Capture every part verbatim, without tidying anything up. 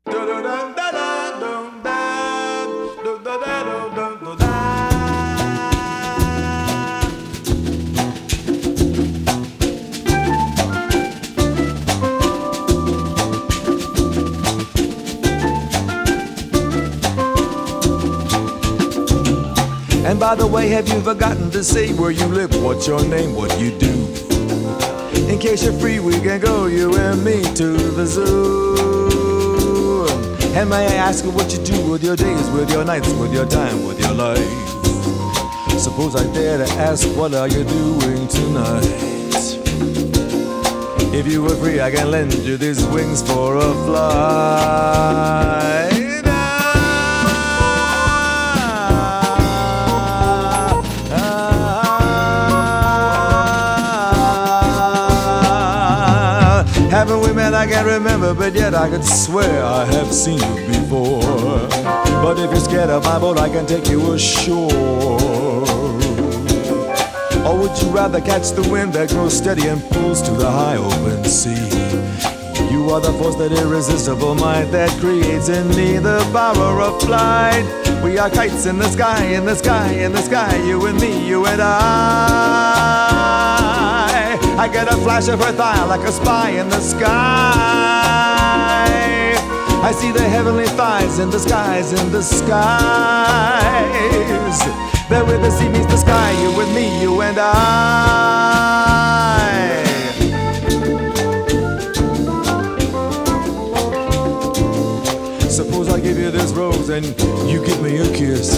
And by the way, have you forgotten to say where you live, what's your name, what you do? In case you're free, we can go, you and me, to the zoo. And may I ask you what you do with your days, with your nights, with your time, with your life? Suppose I dare to ask, what are you doing tonight? If you were free, I can lend you these wings for a flight. Haven't we met? I can't remember, but yet I could swear I have seen you before. But if you're scared of my boat, I can take you ashore. Or would you rather catch the wind that grows steady and pulls to the high open sea? You are the force, that irresistible might that creates in me the power of flight. We are kites in the sky, in the sky, in the sky, you and me, you and I. I get a flash of her thigh like a spy in the sky. I see the heavenly thighs in the skies, in the skies. There where the sea meets the sky, you and me, you and I. Suppose I give you this rose and you give me a kiss.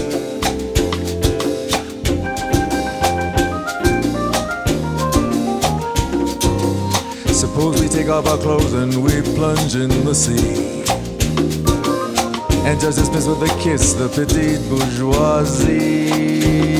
Suppose we take off our clothes and we plunge in the sea, and just dismiss with a kiss the petite bourgeoisie.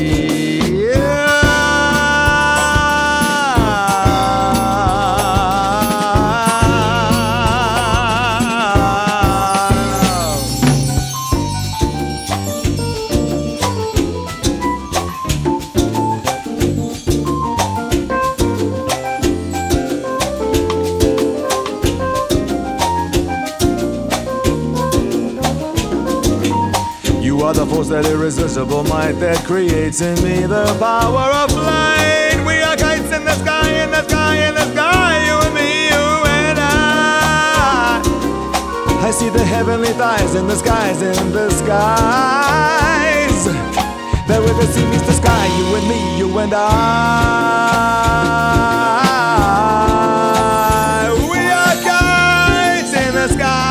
You are the force, that irresistible might that creates in me the power of flight. We are kites in the sky, in the sky, in the sky, you and me, you and I. I see the heavenly thighs in the skies, in the skies. There where the sea meets the sky, you and me, you and I. We are kites in the sky.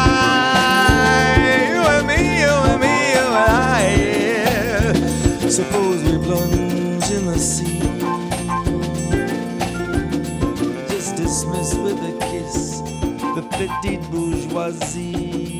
Suppose we plunge in the sea, just dismiss with a kiss the petite bourgeoisie.